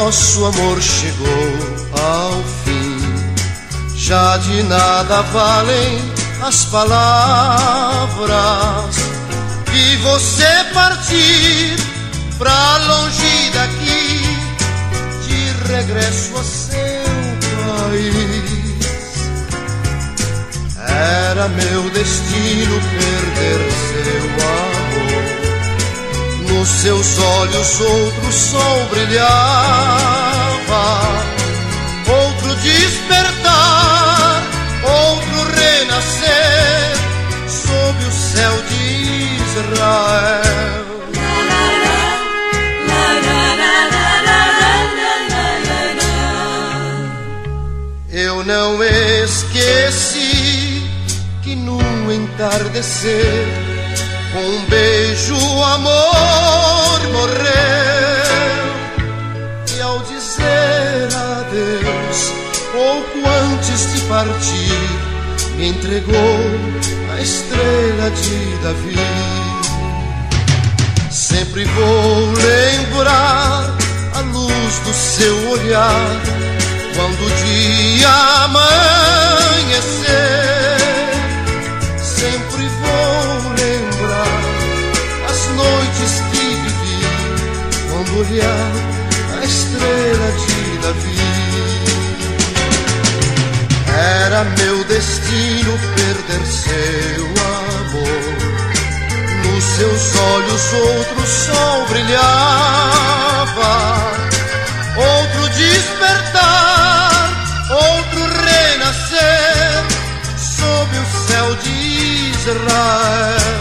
nosso amor chegou ao fim. Já de nada valem as palavras. Vi você partir pra longe daqui, de regresso a seu país. Era meu destino perder seu amor. Nos seus olhos outro sol brilhava, outro despertar, outro renascer sob o céu de Israel. Eu não esqueci que no entardecer, com um beijo o amor morreu. E ao dizer adeus, pouco antes de partir, me entregou a estrela de Davi. Sempre vou lembrar a luz do seu olhar quando o dia amanhecer. Sempre vou lembrar as noites que vivi quando olhar a estrela de Davi. Era meu destino perder seu amor. Nos seus olhos outro sol brilhava, outro despertar, outro renascer sob o céu de Israel.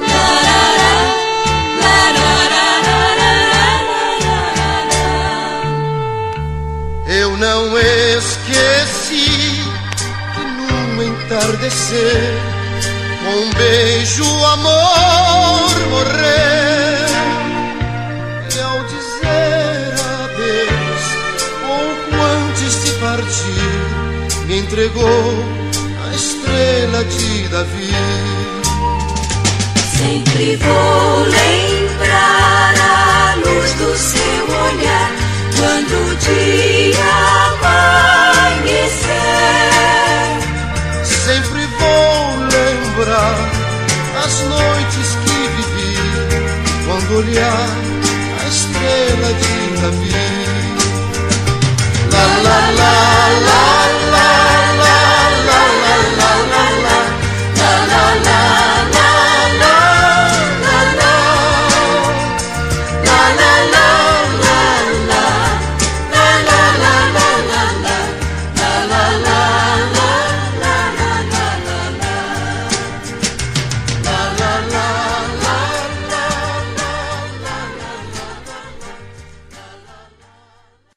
Eu não esqueci que no entardecer, com um beijo o amor morreu. E ao dizer adeus, pouco antes de partir, me entregou a estrela de Davi. Sempre vou lembrar a luz do seu olhar quando o dia amanhecer. Sempre vou lembrar as noites que vivi quando olhar a estrela de Davi.